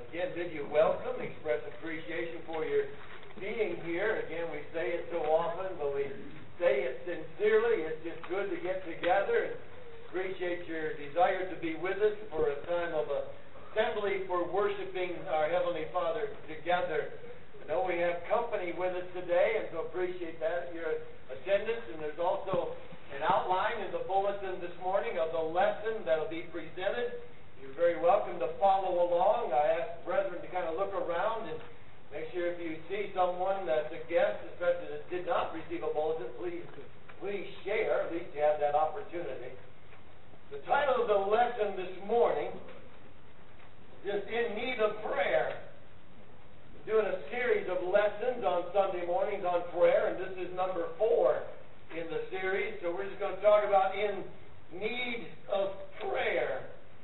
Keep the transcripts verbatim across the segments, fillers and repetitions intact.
Again, bid you welcome, express appreciation for your being here. Again, we say it so often, but we say it sincerely. It's just good to get together and appreciate your desire to be with us for a time of assembly for worshiping our Heavenly Father together. I know we have company with us today, and so appreciate that, your attendance. And there's also an outline in the bulletin this morning of the lesson that will be presented. You're very welcome to follow along. I ask brethren to kind of look around and make sure if you see someone that's a guest, especially that did not receive a bulletin, please, please share. At least you have that opportunity. The title of the lesson this morning is just In Need of Prayer. We're doing a series of lessons on Sunday mornings on prayer, and this is number four in the series. So we're just going to talk about in need of prayer.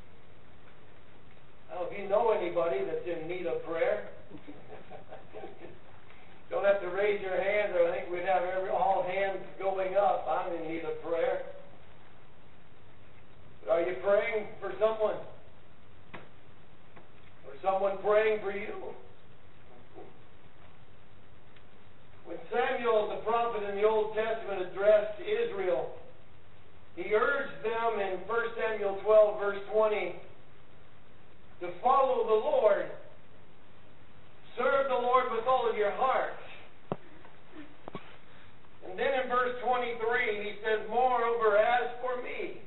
I don't know if you know anybody that's in need of prayer. Don't have to raise your hand, or I think we'd have every, all hands going up. I'm in need of prayer. But are you praying for someone? Or someone praying for you? When Samuel, the prophet in the Old Testament, addressed Israel, he urged them in First Samuel twelve, verse twenty, to follow the Lord. Serve the Lord with all of your heart. And then in verse twenty-three, he says, moreover, as for me,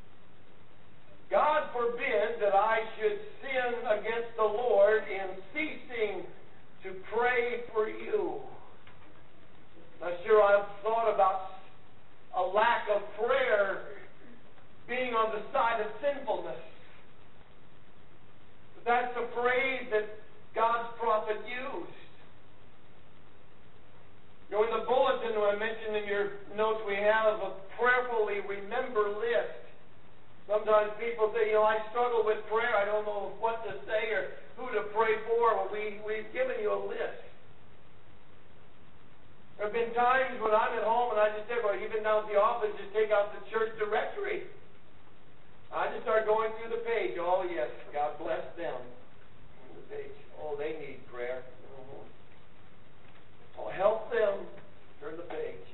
God forbid that I should sin against the Lord in ceasing to pray for you. Not sure I've thought about a lack of prayer being on the side of sinfulness. But that's the phrase that God's prophet used. You know, in the bulletin I mentioned in your notes, we have a prayerfully remember list. Sometimes people say, you know, I struggle with prayer. I don't know what to say or who to pray for. Well, we, we've given you a list. There have been times when I'm at home and I just say, well, even down at the office, just take out the church directory. I just start going through the page. Oh, yes, God bless them. The page. Oh, they need prayer. Mm-hmm. Oh, help them. Turn the page.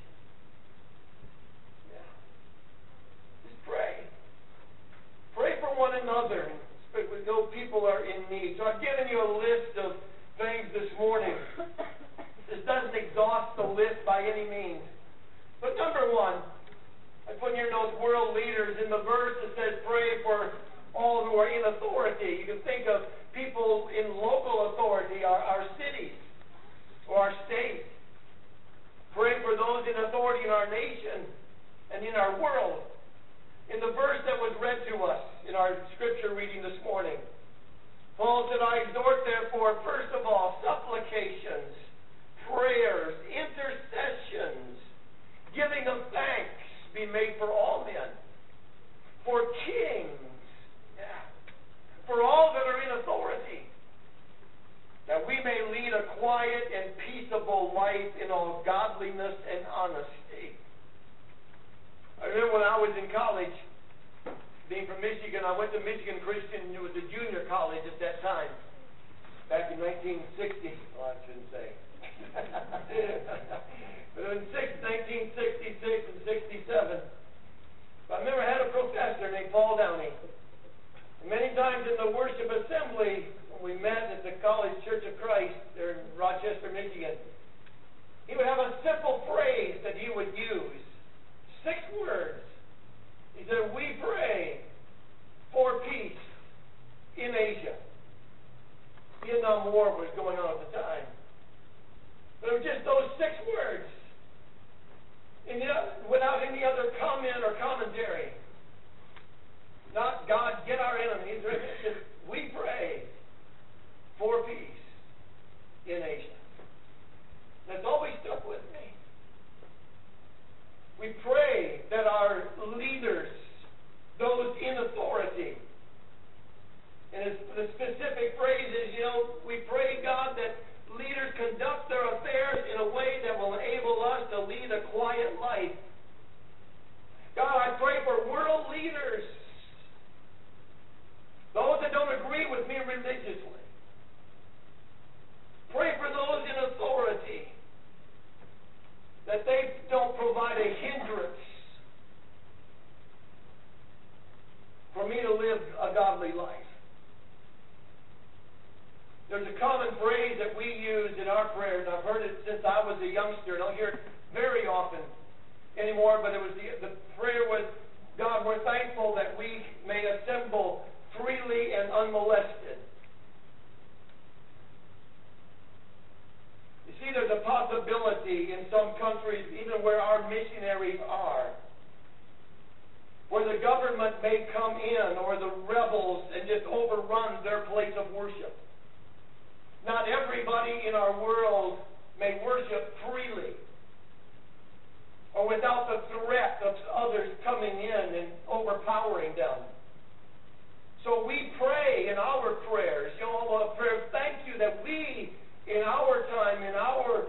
Yeah. Just pray. Pray for one another. We know people are in need. So I've given you a list of things this morning. This doesn't exhaust the list by any means. But number one, I put in your notes, world leaders. In the verse it says, pray for all who are in authority. You can think of people in local authority, our, our cities or our states. Pray for those in authority in our nation and in our world. In the verse that was read to us in our scripture reading this morning, Paul said, I exhort therefore, first of all, supplications, prayers, intercessions, giving of thanks be made for all men, for kings, yeah, for all that are in authority, that we may lead a quiet and peaceable life in all godliness and honesty. I remember when I was in college, being from Michigan, I went to Michigan Christian. It was a junior college at that time, back in nineteen sixty. Well, I shouldn't say. But in nineteen sixty-six and sixty-seven, I remember I had a professor named Paul Downey. And many times in the worship assembly, when we met at the College Church of Christ there in Rochester, Michigan, he would have a simple phrase that he would use. Six words. He said, we pray for peace in Asia. Vietnam War was going on at the time. But it was just those six words. And without any other comment or commentary. Not God, get our enemies. It's just, we pray for peace in Asia. That's always stuck with me. We pray that our leaders, those in authority, and the specific phrase is, you know, we pray, God, that leaders conduct their affairs in a way that will enable us to lead a quiet life. God, I pray for world leaders. Those that don't agree with me There's a common phrase that we use in our prayers. I've heard it since I was a youngster. I don't hear it very often anymore, but it was the, the prayer was, God, we're thankful that we may assemble freely and unmolested. You see, there's a possibility in some countries, even where our missionaries are, where the government may come in, or the rebels, and just overrun their place of worship. Not everybody in our world may worship freely, or without the threat of others coming in and overpowering them. So we pray in our prayers, you know, our prayers, thank you that we, in our time, in our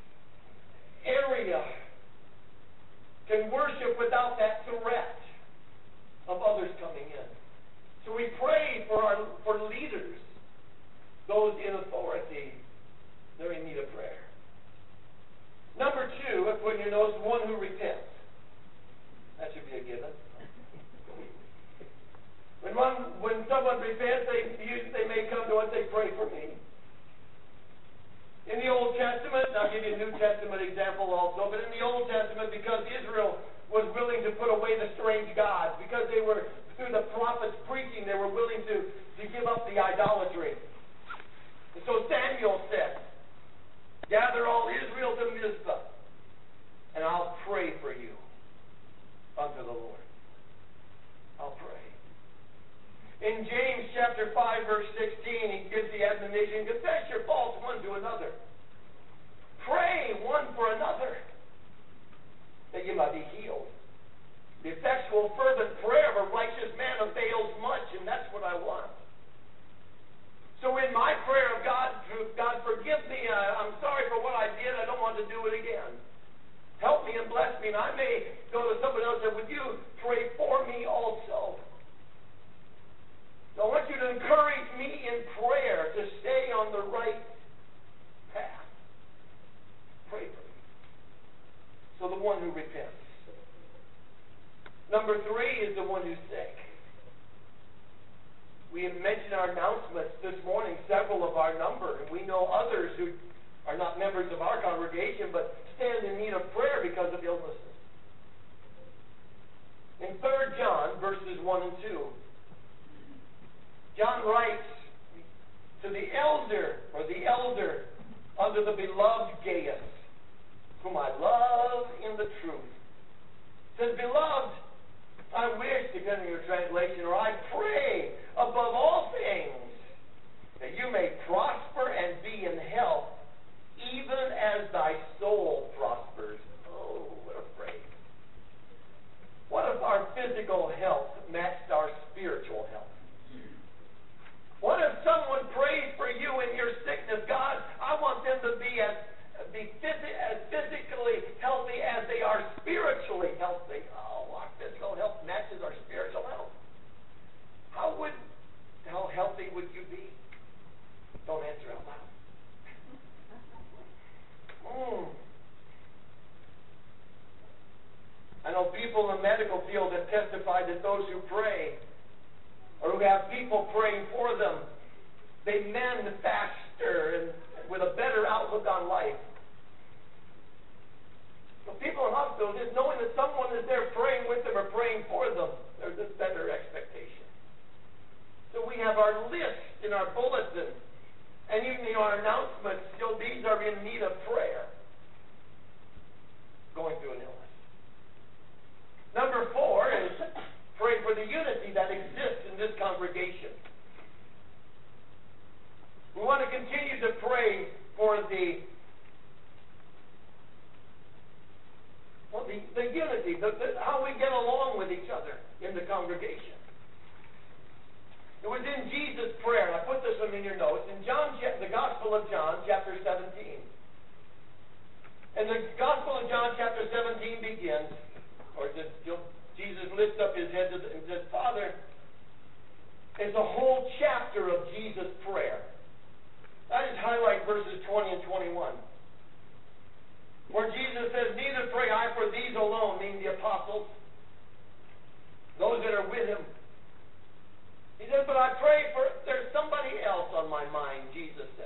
area, can worship without that threat of others coming in. So we pray for our for leaders, those in authority. They're in need of prayer. Number two, if when you notice, one who repents. That should be a given. When one, when someone repents, they they may come to us, they pray for me. In the Old Testament, I'll give you a New Testament example also, but in the Old Testament, because Israel was willing to put away the strange gods, because they were, through the prophets preaching, they were willing to, to give up the idolatry. And so Samuel said, gather all Israel to Mizpah, and I'll pray for you unto the Lord. I'll pray. In James chapter five, verse sixteen, he gives the admonition, confess your faults one to another. Pray one for another, that you might be healed. The effectual, fervent prayer of a righteous man avails much, and that's what I want. So in my prayer of God, God forgive me, I, I'm sorry for what I did, I don't want to do it again. Help me and bless me. And I may go to someone else and say, would you pray for me also? So I want you to encourage me in prayer to stay on the right path. Pray for me. So the one who repents. Number three is the one who's sick. We have mentioned our announcements this morning, several of our number, and we know others who are not members of our congregation but stand in need of prayer because of illnesses. In Third John, verses one and two, John writes to the elder, or the elder, under the beloved Gaius, whom I love in the truth. Says, beloved, I wish, depending on your translation, or I pray above all things that you may prosper and be in health, even as thy soul prospers. Oh, what a phrase. What if our physical health matched our spiritual health? What if someone prays for you in your sickness? God, I want them to be as be phys- as physically healthy as they are spiritually healthy. Oh, our physical health matches our spiritual health. How would, how healthy would you be? Don't answer out loud. Mm. I know people in the medical field have testified that those who pray, or who have people praying for them, they mend faster and with a better outlook on life. So people in hospitals, just knowing that someone is there praying with them or praying for them, there's a better expectation. So we have our list in our bulletin, and even in our announcements, still these are in need of prayer. Going through an illness. Number four is pray for the unity that exists in this congregation. We want to continue to pray for the well, the, the unity, the, the, how we get along with each other in the congregation. It was in Jesus' prayer, and I put this one in your notes, in John, the Gospel of John, chapter seventeen. And the Gospel of John, chapter seventeen begins, or just, Jesus lifts up his head and says, Father, it's a whole chapter of Jesus' prayer. I just highlight verses twenty and twenty-one. Where Jesus says, neither pray I for these alone, meaning the apostles, those that are with him. He says, but I pray for, there's somebody else on my mind, Jesus said.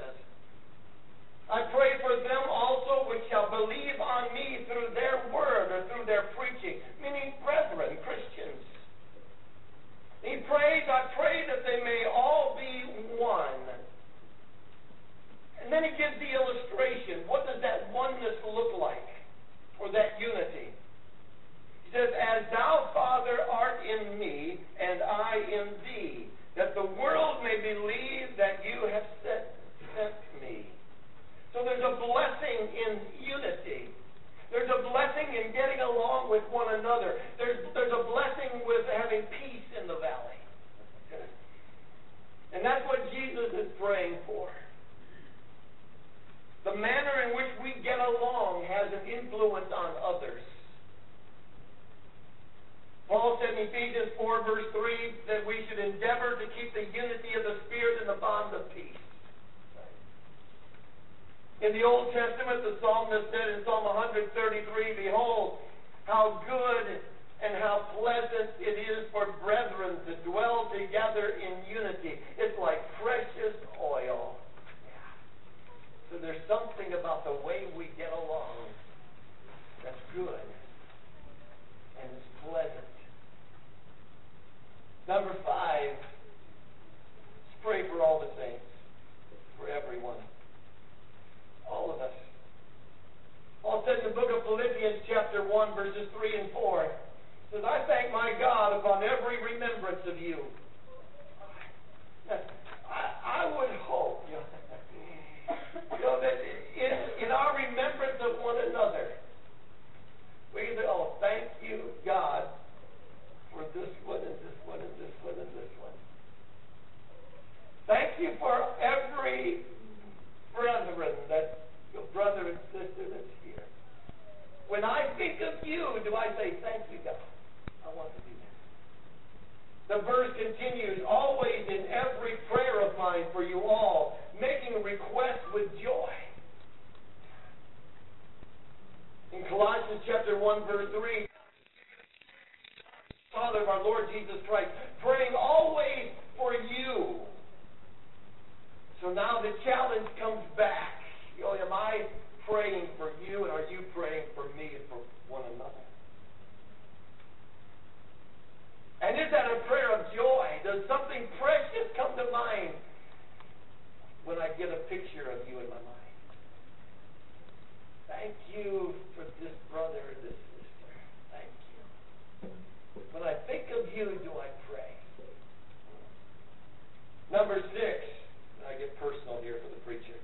then he gives the illustration. What does that oneness look like? Or that unity? He says, as thou, Father, art in me, and I in thee, that the world may believe that you have sent, sent me. So there's a blessing in unity. There's a blessing in getting along with one another. There's, there's a blessing with having peace in the valley. And that's what Jesus is praying for. The manner in which we get along has an influence on others. Paul said in Ephesians four, verse three, that we should endeavor to keep the unity of the Spirit in the bond of peace. In the Old Testament, the psalmist said in Psalm one thirty-three, behold, how good and how pleasant it is for brethren to dwell together in unity. It's like precious oil. So there's something about the way we get along that's good and it's pleasant. Number five, let's pray for all the saints, for everyone, all of us. Paul said in the book of Philippians chapter one, verses three and four, says, I thank my God upon every remembrance of you. I, I would hope, you know, you know that in, in our remembrance of one another, we can say, oh, thank you, God, for this one and this one and this one and this one. Thank you for every brethren, that your brother and sister that's here. When I think of you, do I say, thank you, God? I want to do that. The verse continues, always in every prayer of mine for you all, making requests with joy. In Colossians chapter one, verse three, Father of our Lord Jesus Christ, praying always for you. So now the challenge comes back. You know, am I praying for you, and are you praying for me and for one another? And is that a prayer of joy? Does something precious come to mind when I get a picture of you in my mind? Thank you for this brother or this sister. Thank you. When I think of you, do I pray? Number six, and I get personal here for the preacher.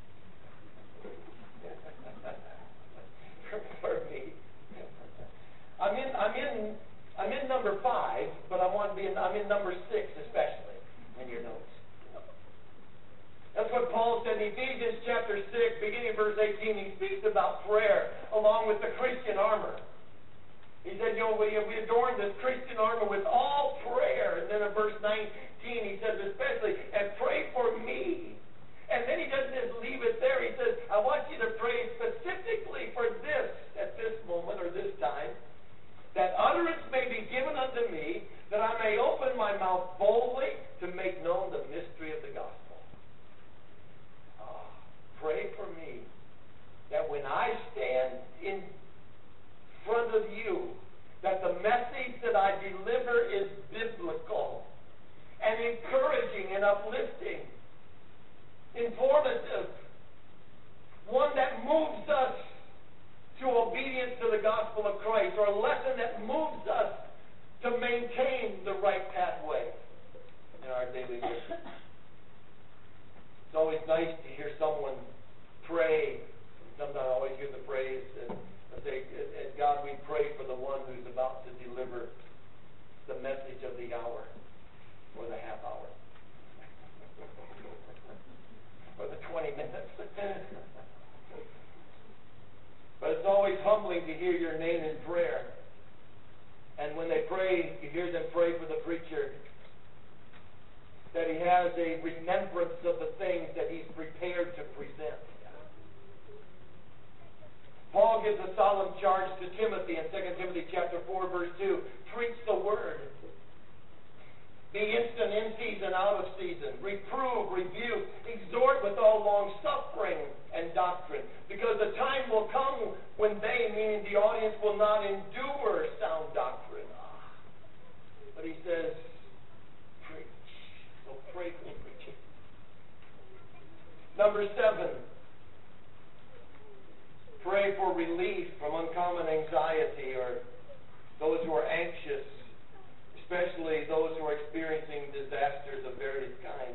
for me. I'm in I'm in I'm in number five, but I want to be in I'm in number six especially in your notes. That's what Paul said in Ephesians chapter six, beginning verse eighteen. He speaks about prayer along with the Christian armor. He said, you know, we, we adorn this Christian armor with all prayer. And then in verse nineteen, he says especially, and pray for me. And then he doesn't just leave it there. He says, I want you to pray specifically for this at this moment or this time, that utterance may be given unto me, that I may open my mouth boldly to make known the mystery of the gospel. Oh, pray for me that when I stand in front of you, that the message that I deliver is biblical and encouraging and uplifting, informative, one that moves us to obedience to the gospel of Christ, or a lesson that moves us to maintain the right pathway in our daily living. It's always nice to hear someone pray. Sometimes I always hear the phrase and say, and God, we pray for the one who's about to deliver the message of the hour or the half hour or the twenty minutes. But it's always humbling to hear your name in prayer. And when they pray, you hear them pray for the preacher, that he has a remembrance of the things that he's prepared to present. Paul gives a solemn charge to Timothy in Second Timothy chapter four, verse two. Preach the word. Be instant in season, out of season. Reprove, rebuke, exhort with all long suffering and doctrine. Because the time will come when they, meaning the audience, will not endure sound doctrine. But he says, preach. So pray for the preaching. Number seven, Pray for relief from uncommon anxiety or those who are anxious, especially those who are experiencing disasters of various kinds.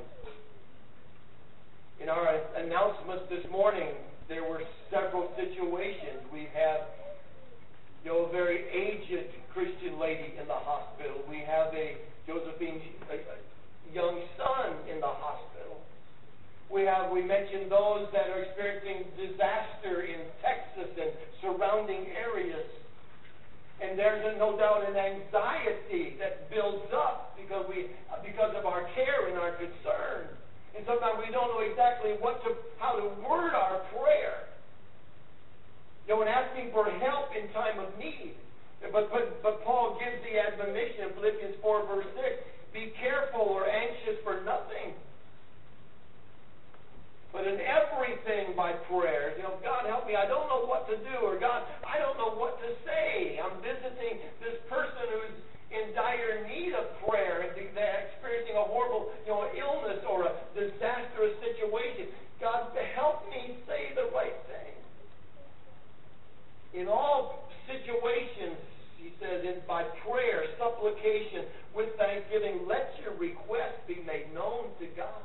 In our announcements this morning, there were several situations. We have, you know, a very aged Christian lady in the hospital. We have a Josephine, a, a young son in the hospital. We have, we mentioned those that are experiencing disaster in Texas and surrounding areas. And there's a, no doubt an anxiety that builds up because we, because of our care and our concern. And sometimes we don't know exactly what to, how to word our prayer. You know, and asking for help in time of need. But, but, but Paul gives the admonition in Philippians four, verse six, be careful or anxious for nothing. But in everything by prayers, you know, God help me, I don't know what to do, or God, I don't know what to say. I'm visiting this person who's in dire need of prayer, and they're experiencing a horrible, you know, illness or a disastrous situation. God, help me say the right thing. In all situations, he says, in, by prayer, supplication, with thanksgiving, let your request be made known to God.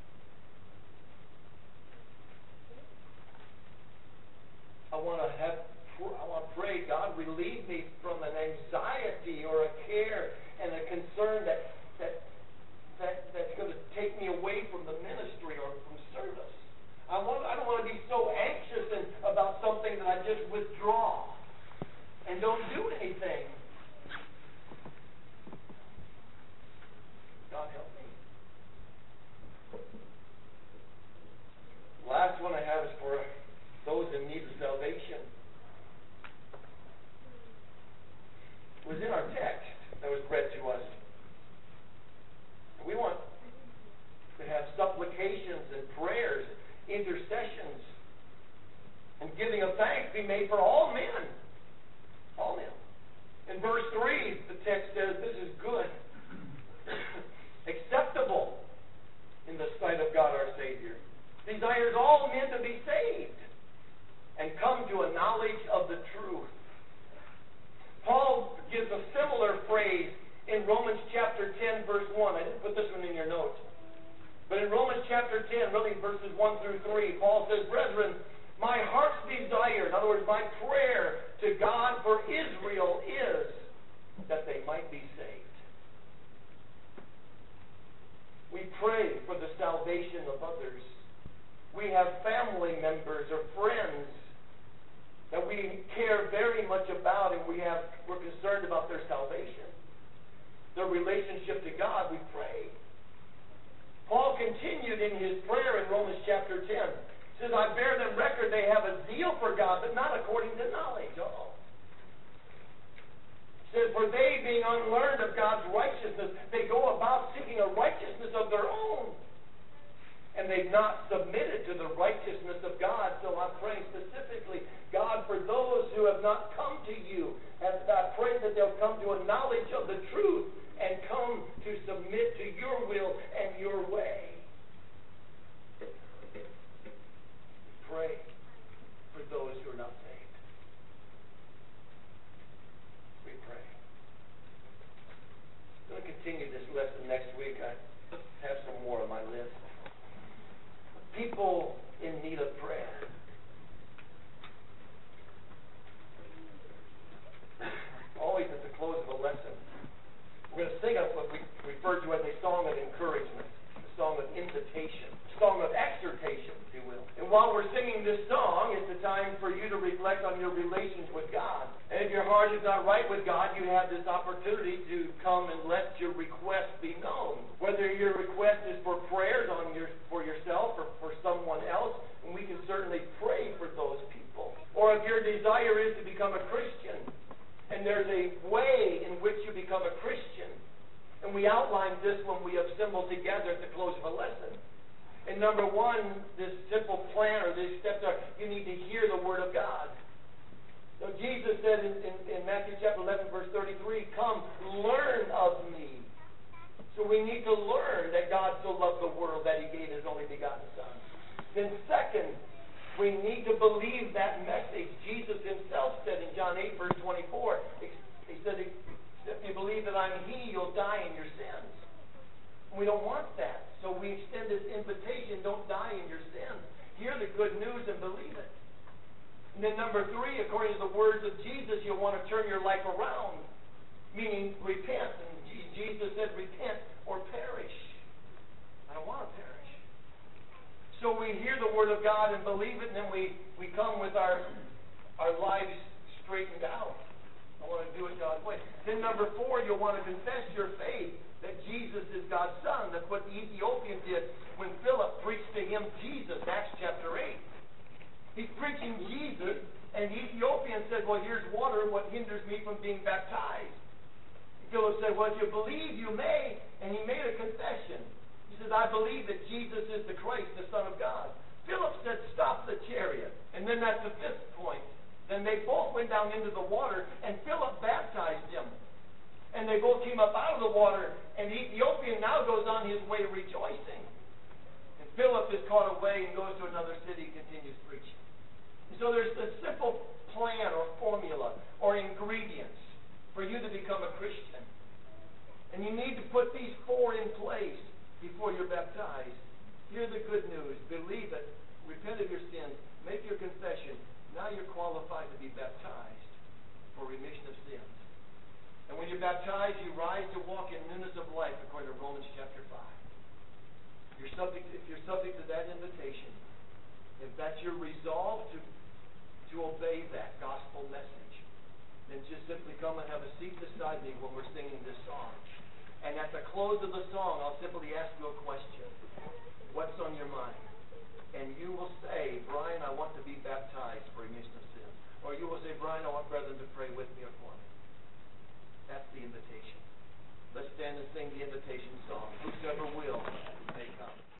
I want to have, I want to pray, God, relieve me from an anxiety or a care and a concern that that that that's going to take me away from the ministry or from service. I want, I don't want to be so anxious and about something that I just withdraw and don't do anything. God help me. Last one I have is for those in need of salvation. It was in our text that was read to us. We want to have supplications and prayers, intercessions, and giving of thanks be made for all men. All men. In verse three, the text says, this is good, acceptable in the sight of God our Savior. Desires all men to be saved and come to a knowledge of the truth. Paul gives a similar phrase in Romans chapter ten, verse one. I didn't put this one in your notes. But in Romans chapter ten, really verses one through three, Paul says, brethren, my heart's desire, in other words, my prayer to God for Israel is that they might be saved. We pray for the salvation of others. We have family members or friends that we care very much about, and we have, we're concerned about their salvation, their relationship to God. We pray. Paul continued in his prayer in Romans chapter ten. He says, I bear them record they have a zeal for God, but not according to knowledge. Uh-oh. He says, for they, being unlearned of God's righteousness, they go about seeking a righteousness of their own. And they've not submitted to the righteousness of God. So I'm praying specifically, God, for those who have not come to you, and I pray that they'll come to a knowledge of the truth and come to submit to your will and your way. Pray for those who are not saved. We pray. I'm going to continue this lesson next week. I have some more on my list. People in need of prayer. Always at the close of a lesson, we're going to sing what we refer to as a song of encouragement, a song of invitation, a song of exhortation, if you will. And while we're singing this song, it's a time for you to reflect on your relations with God. And if your heart is not right with God, you have this opportunity to come and let your request be known. Whether your request is for prayers on your for yourself or for someone else, and we can certainly pray for those people. Or if your desire is to become a Christian, and there's a way in which you become a Christian, and we outlined this when we assembled together at the close of a lesson. And number one, this simple plan or these steps are, you need to hear the Word of God. So Jesus said in, in, in Matthew chapter eleven, verse thirty-three, come, learn of me. So we need to learn that God so loved the world that He gave His only begotten Son. Then second, We need to believe that message. Jesus himself said in John eight, verse twenty-four, he said, if you believe that I'm He, you'll die in your sins. We don't want that. So we extend this invitation, don't die in your sins. Hear the good news and believe it. And then number three, according to the words of Jesus, you'll want to turn your life around, meaning repent. And Jesus said, repent or perish. I don't want to perish. So we hear the Word of God and believe it, and then we, we come with our, our lives straightened out. I want to do it God's way. Then number four, you'll want to confess your faith that Jesus is God's Son. That's what the Ethiopian did when Philip preached to him Jesus, Acts chapter eight. He's preaching Jesus, and the Ethiopian said, well, here's water. What hinders me from being baptized? Philip said, well, if you believe, you may. And he made a confession. He says, I believe that Jesus is the Christ, the Son of God. Philip said, stop the chariot. And then that's the fifth point. Then they both went down into the water, and Philip baptized him. And they both came up out of the water, and the Ethiopian now goes on his way rejoicing. And Philip is caught away and goes to another city and continues preaching. And so there's a simple plan or formula or ingredients for you to become a Christian. And you need to put these four in place before you're baptized. Hear the good news. Believe it. Repent of your sins. Make your confession. Now you're qualified to be baptized for remission of sins. And when you're baptized, you rise to walk in newness of life, according to Romans chapter five. You're subject, if you're subject to that invitation, if that's your resolve to, to obey that gospel message, then just simply come and have a seat beside me when we're singing this song. And at the close of the song, I'll simply ask you a question. What's on your mind? And you will say, Brian, I want to be baptized for remission of sins. Or you will say, Brian, I want brethren to pray with me or for me. That's the invitation. Let's stand and sing the invitation song. Whosoever will may come.